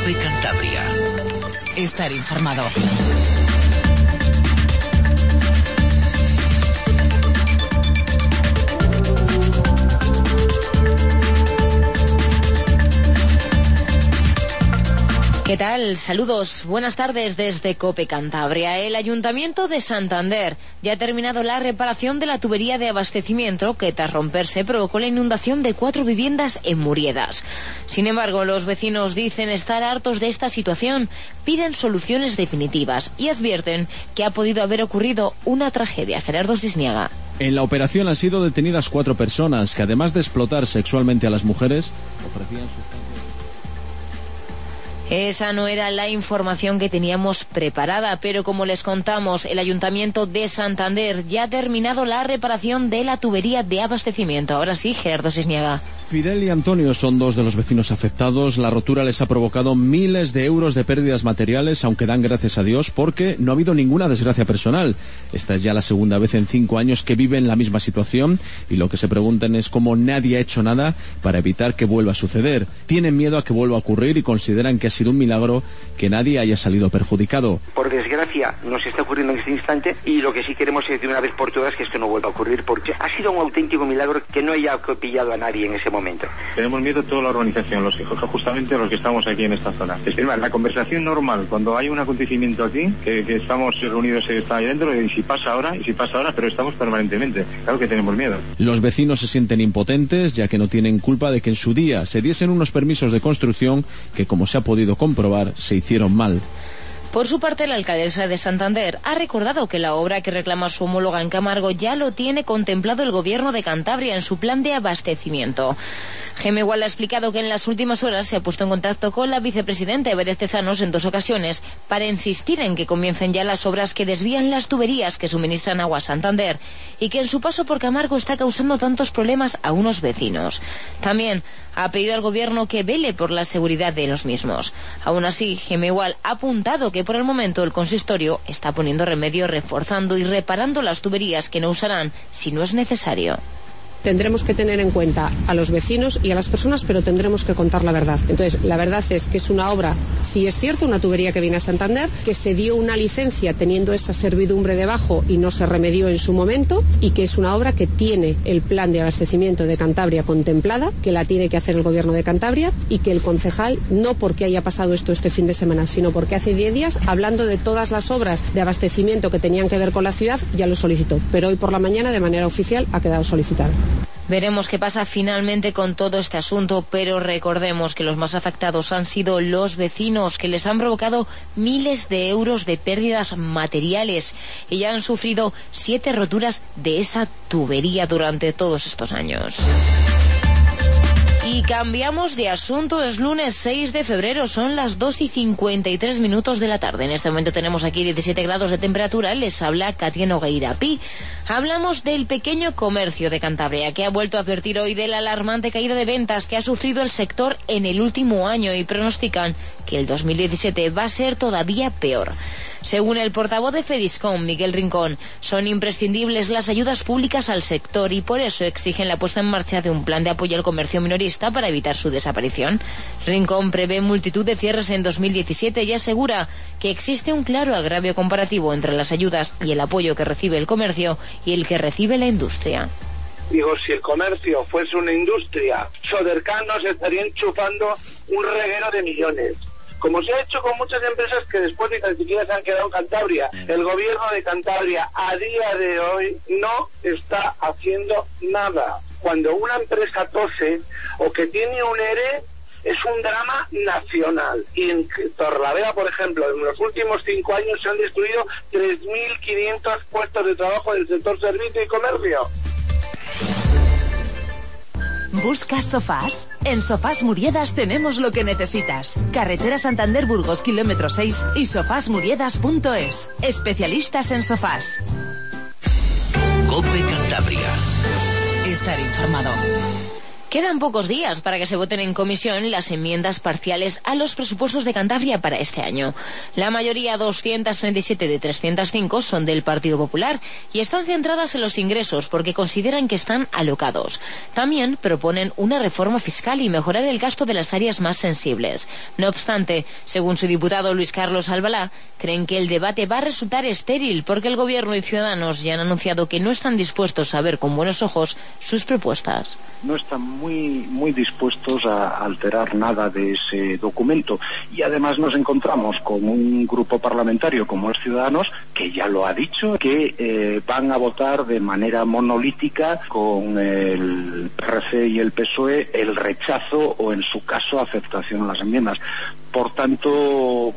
COPE Cantabria. Estar informado. ¿Qué tal? Saludos, buenas tardes desde COPE Cantabria. El Ayuntamiento de Santander ya ha terminado la reparación de la tubería de abastecimiento que tras romperse provocó la inundación de 4 viviendas en Muriedas. Sin embargo, los vecinos dicen estar hartos de esta situación, piden soluciones definitivas y advierten que ha podido haber ocurrido una tragedia. Gerardo Cisniaga. En la operación han sido detenidas 4 personas que, además de explotar sexualmente a las mujeres, ofrecían sustancias. Esa no era la información que teníamos preparada, pero como les contamos, el Ayuntamiento de Santander ya ha terminado la reparación de la tubería de abastecimiento. Ahora sí, Gerardo Cisniaga. Fidel y Antonio son 2 de los vecinos afectados. La rotura les ha provocado miles de euros de pérdidas materiales, aunque dan gracias a Dios porque no ha habido ninguna desgracia personal. Esta es ya la segunda vez en 5 años que viven la misma situación y lo que se preguntan es cómo nadie ha hecho nada para evitar que vuelva a suceder. Tienen miedo a que vuelva a ocurrir y consideran que ha sido un milagro que nadie haya salido perjudicado. Por desgracia nos está ocurriendo en este instante y lo que sí queremos es de una vez por todas que esto no vuelva a ocurrir porque ha sido un auténtico milagro que no haya pillado a nadie en ese momento. Tenemos miedo toda la organización, los hijos, justamente los que estamos aquí en esta zona. Es más, la conversación normal, cuando hay un acontecimiento aquí, que estamos reunidos, está ahí dentro, y si pasa ahora, pero estamos permanentemente. Claro que tenemos miedo. Los vecinos se sienten impotentes, ya que no tienen culpa de que en su día se diesen unos permisos de construcción que, como se ha podido comprobar, se hicieron mal. Por su parte, la alcaldesa de Santander ha recordado que la obra que reclama su homóloga en Camargo ya lo tiene contemplado el Gobierno de Cantabria en su plan de abastecimiento. Geme igual ha explicado que en las últimas horas se ha puesto en contacto con la vicepresidenta Eva Tezanos en 2 ocasiones para insistir en que comiencen ya las obras que desvían las tuberías que suministran agua a Santander y que en su paso por Camargo está causando tantos problemas a unos vecinos. También ha pedido al Gobierno que vele por la seguridad de los mismos. Aún así, Geme igual ha apuntado que por el momento el consistorio está poniendo remedio reforzando y reparando las tuberías que no usarán si no es necesario. Tendremos que tener en cuenta a los vecinos y a las personas, pero tendremos que contar la verdad. Entonces, la verdad es que es una obra, sí es cierto, una tubería que viene a Santander, que se dio una licencia teniendo esa servidumbre debajo y no se remedió en su momento, y que es una obra que tiene el plan de abastecimiento de Cantabria contemplada, que la tiene que hacer el Gobierno de Cantabria, y que el concejal, no porque haya pasado esto este fin de semana, sino porque hace 10 días, hablando de todas las obras de abastecimiento que tenían que ver con la ciudad, ya lo solicitó. Pero hoy por la mañana, de manera oficial, ha quedado solicitado. Veremos qué pasa finalmente con todo este asunto, pero recordemos que los más afectados han sido los vecinos, que les han provocado miles de euros de pérdidas materiales y ya han sufrido 7 roturas de esa tubería durante todos estos años. Y cambiamos de asunto, es lunes 6 de febrero, son las 2:53 de la tarde. En este momento tenemos aquí 17 grados de temperatura, les habla Katia Nogueira Pi. Hablamos del pequeño comercio de Cantabria, que ha vuelto a advertir hoy de la alarmante caída de ventas que ha sufrido el sector en el último año y pronostican que el 2017 va a ser todavía peor. Según el portavoz de Fediscom, Miguel Rincón, son imprescindibles las ayudas públicas al sector y por eso exigen la puesta en marcha de un plan de apoyo al comercio minorista para evitar su desaparición. Rincón prevé multitud de cierres en 2017 y asegura que existe un claro agravio comparativo entre las ayudas y el apoyo que recibe el comercio y el que recibe la industria. Digo, si el comercio fuese una industria, Sodercan nos estaría enchufando un reguero de millones. Como se ha hecho con muchas empresas que después ni tan siquiera se han quedado en Cantabria. El Gobierno de Cantabria a día de hoy no está haciendo nada. Cuando una empresa tose o que tiene un ERE, es un drama nacional. Y en Torlavega, por ejemplo, en los últimos 5 años se han destruido 3.500 puestos de trabajo del sector servicio y comercio. ¿Buscas sofás? En Sofás Muriedas tenemos lo que necesitas. Carretera Santander-Burgos, kilómetro 6 y sofasmuriedas.es. Especialistas en sofás. COPE Cantabria. Estar informado. Quedan pocos días para que se voten en comisión las enmiendas parciales a los presupuestos de Cantabria para este año. La mayoría, 237 de 305, son del Partido Popular y están centradas en los ingresos porque consideran que están alocados. También proponen una reforma fiscal y mejorar el gasto de las áreas más sensibles. No obstante, según su diputado Luis Carlos Albalá, creen que el debate va a resultar estéril porque el Gobierno y Ciudadanos ya han anunciado que no están dispuestos a ver con buenos ojos sus propuestas. No están muy dispuestos a alterar nada de ese documento y además nos encontramos con un grupo parlamentario como es Ciudadanos que ya lo ha dicho, que van a votar de manera monolítica con el PRC y el PSOE el rechazo o en su caso aceptación a las enmiendas. Por tanto,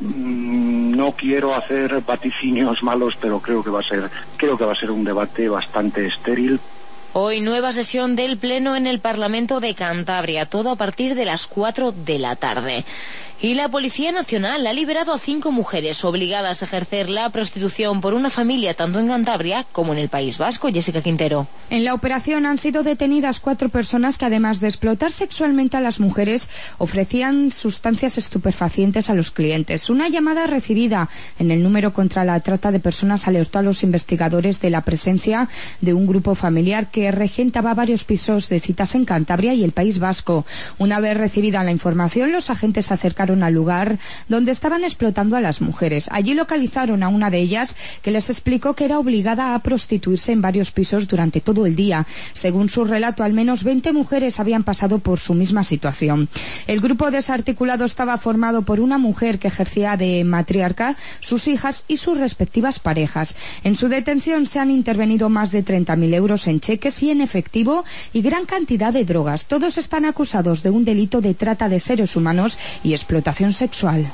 no quiero hacer vaticinios malos, pero creo que va a ser un debate bastante estéril. Hoy nueva sesión del Pleno en el Parlamento de Cantabria, todo a partir de las 4 de la tarde. Y la Policía Nacional ha liberado a 5 mujeres obligadas a ejercer la prostitución por una familia tanto en Cantabria como en el País Vasco. Jessica Quintero. En la operación han sido detenidas 4 personas que, además de explotar sexualmente a las mujeres, ofrecían sustancias estupefacientes a los clientes. Una llamada recibida en el número contra la trata de personas alertó a los investigadores de la presencia de un grupo familiar que regentaba varios pisos de citas en Cantabria y el País Vasco. Una vez recibida la información, los agentes se acercaron al lugar donde estaban explotando a las mujeres. Allí localizaron a una de ellas que les explicó que era obligada a prostituirse en varios pisos durante todo el día. Según su relato, al menos 20 mujeres habían pasado por su misma situación. El grupo desarticulado estaba formado por una mujer que ejercía de matriarca, sus hijas y sus respectivas parejas. En su detención se han intervenido más de 30.000 euros en cheques y en efectivo y gran cantidad de drogas. Todos están acusados de un delito de trata de seres humanos y explotación sexual.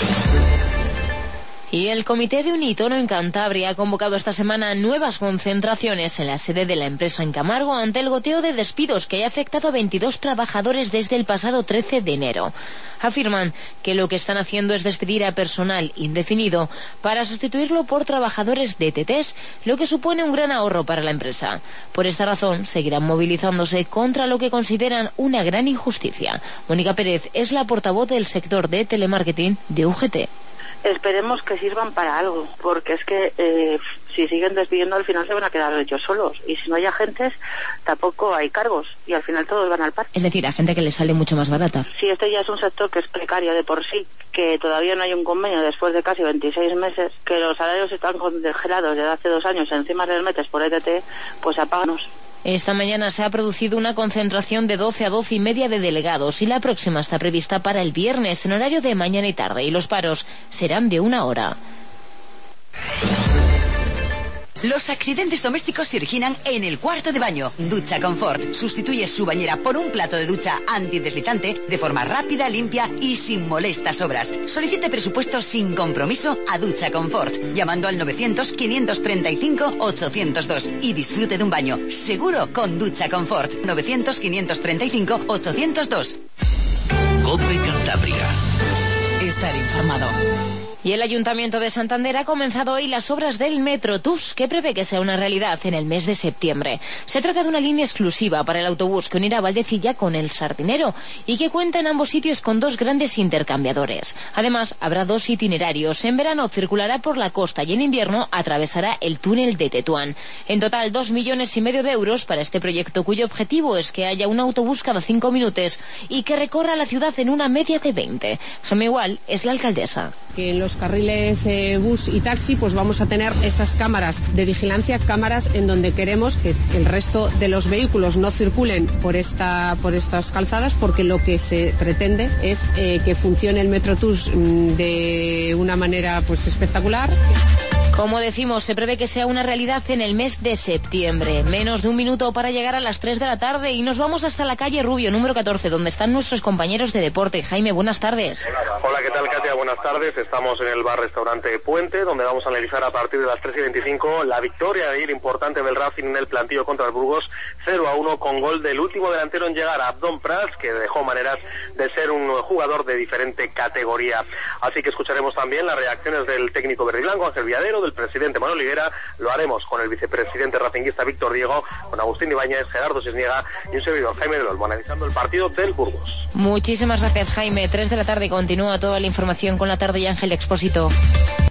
Y el Comité de Unitono en Cantabria ha convocado esta semana nuevas concentraciones en la sede de la empresa en Camargo ante el goteo de despidos que ha afectado a 22 trabajadores desde el pasado 13 de enero. Afirman que lo que están haciendo es despedir a personal indefinido para sustituirlo por trabajadores de TTs, lo que supone un gran ahorro para la empresa. Por esta razón, seguirán movilizándose contra lo que consideran una gran injusticia. Mónica Pérez es la portavoz del sector de telemarketing de UGT. Esperemos que sirvan para algo, porque es que si siguen despidiendo al final se van a quedar ellos solos y si no hay agentes tampoco hay cargos y al final todos van al paro. Es decir, a gente que les sale mucho más barata. Sí, este ya es un sector que es precario de por sí, que todavía no hay un convenio después de casi 26 meses, que los salarios están congelados desde hace 2 años, encima les metes por ETT, pues apáganos. Esta mañana se ha producido una concentración de 12 a 12 y media de delegados y la próxima está prevista para el viernes en horario de mañana y tarde y los paros serán de 1 hora. Los accidentes domésticos se originan en el cuarto de baño. Ducha Confort sustituye su bañera por un plato de ducha antideslizante de forma rápida, limpia y sin molestas obras. Solicite presupuesto sin compromiso a Ducha Confort llamando al 900-535-802 y disfrute de un baño seguro con Ducha Confort. 900-535-802. COPE Cantabria. Estar informado. Y el Ayuntamiento de Santander ha comenzado hoy las obras del Metrotús, que prevé que sea una realidad en el mes de septiembre. Se trata de una línea exclusiva para el autobús que unirá Valdecilla con el Sardinero y que cuenta en ambos sitios con 2 grandes intercambiadores. Además, habrá 2 itinerarios. En verano circulará por la costa y en invierno atravesará el túnel de Tetuán. En total, 2,5 millones de euros para este proyecto, cuyo objetivo es que haya un autobús cada 5 minutos y que recorra la ciudad en una media de 20. Gemma Igual es la alcaldesa. Que en los carriles bus y taxi pues vamos a tener esas cámaras de vigilancia, cámaras en donde queremos que el resto de los vehículos no circulen por estas calzadas, porque lo que se pretende es que funcione el Metrotús de una manera pues espectacular. Como decimos, se prevé que sea una realidad en el mes de septiembre. Menos de 1 minuto para llegar a las 3 de la tarde y nos vamos hasta la calle Rubio, número 14, donde están nuestros compañeros de deporte. Jaime, buenas tardes. Hola, ¿qué tal, Katia? Buenas tardes. Estamos en el bar-restaurante Puente, donde vamos a analizar a partir de las 3:25 la victoria de ayer importante del Racing en el plantillo contra el Burgos, 0-1 con gol del último delantero en llegar, Abdón Prats, que dejó maneras de ser un jugador de diferente categoría. Así que escucharemos también las reacciones del técnico verde y blanco, Ángel Viadero, acompañado del presidente Manuel Higuera, lo haremos con el vicepresidente racinguista Víctor Diego, con Agustín Ibáñez, Gerardo Cisniega y un servidor, Jaime del Olmo, analizando el partido del Burgos. Muchísimas gracias, Jaime. 3 de la tarde continúa toda la información con La Tarde y Ángel Expósito.